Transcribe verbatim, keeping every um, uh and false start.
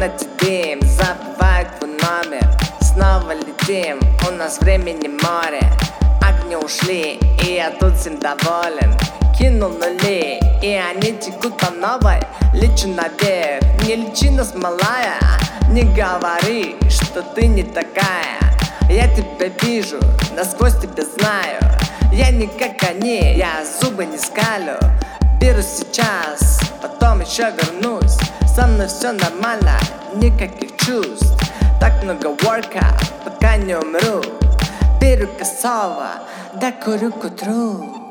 комнате дым, забываю твой номер. Снова летим, у нас времени море. Огни ушли, и я тут всем доволен. Кинул нули, и они текут по новой. Лечу наверх, не лечи нас, малая. Не говори, что ты не такая. Я тебя вижу, насквозь тебя знаю. Я не как они, я зубы не скалю. Беру сейчас, потом еще вернусь. Со мной все нормально, никаких чувств. Так много ворка, пока не умру. Беру косово, да курю к утру.